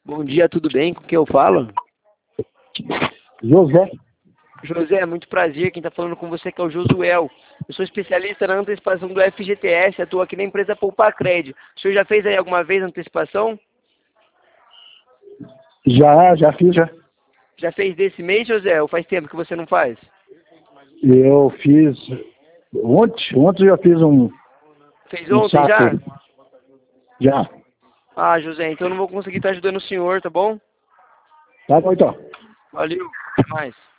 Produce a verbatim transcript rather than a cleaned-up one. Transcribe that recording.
Bom dia, tudo bem? Com quem eu falo? José. José, muito prazer. Quem está falando com você aqui é o Josuel. Eu sou especialista na antecipação do F G T S, atuo aqui na empresa Poupacred. O senhor já fez aí alguma vez antecipação? Já, já fiz, já. Já fez desse mês, José? Ou faz tempo que você não faz? Eu fiz ontem, ontem eu já fiz um, Fez um ontem já? saque. Já. Ah, José, então eu não vou conseguir estar ajudando o senhor, tá bom? Tá bom então. Valeu, até mais.